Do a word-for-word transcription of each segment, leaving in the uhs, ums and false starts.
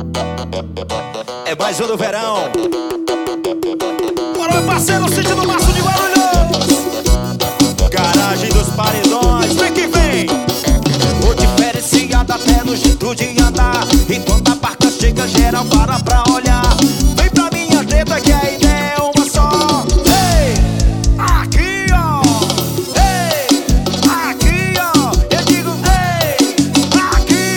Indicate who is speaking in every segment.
Speaker 1: É mais um do verão. Bora, meu parceiro, sítio do Maço de Guarulhos. Garagem dos paredões, vem que vem. O diferenciado até no jeito de andar. E quando a barca chega, geral para pra olhar. Vem pra minha treta que a ideia é uma só. Ei, aqui ó. Ei, aqui ó. Eu digo ei, aqui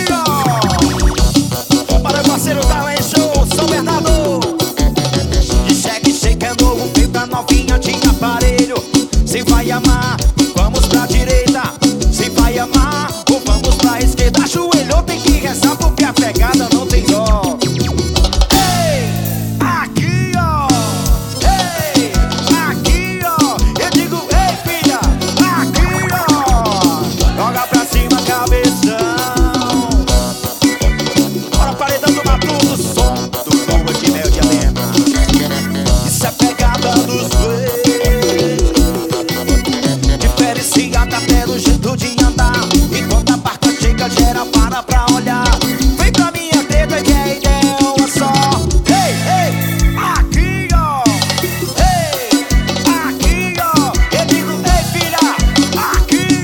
Speaker 1: ó. Para o parceiro da Lane Show, São Bernardo. De cheque, cheque é novo, vem pra novinha de aparelho. Se vai amar, vamos pra direita. Se vai amar, ou vamos pra esquerda. Ajoelhou, tem que rezar porque a pegada não tem dó. Ei, aqui ó. Ei, aqui ó. Eu digo ei filha, aqui ó. Joga pra cima, cabeção. Bora paredão do Matuto, som do Cuba de Mel de Helena. Isso é pegada dos dois. Diferenciada até no jeito de andar. E quando a barca chega, geral para pra olhar. Vem pra minha treta que a ideia é uma só. Ei, ei, aqui ó. Ei, aqui ó. Eu digo ei filha, aqui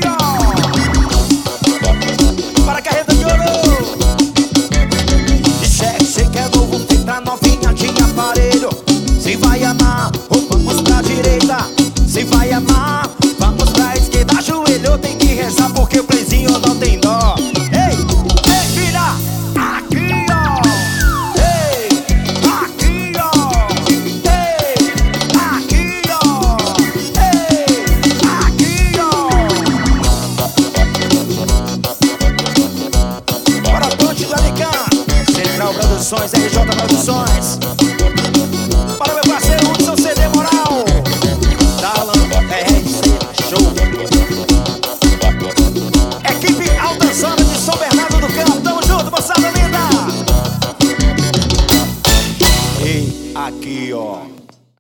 Speaker 1: ó. Para a carreta de ouro. De cheque, cheque é novo, vem pra novinha de aparelho. Se vai amar, ou vamos pra direita. Se vai amar, vamos pra esquerda. Ajoelhou, tem que rezar porque o playzinho não tem dó. Ei, ei filha, aqui ó. Ei, aqui ó. Ei, aqui ó. Ei, aqui ó. Bora, Ponte do Alicante, Central Produções, R J Produções.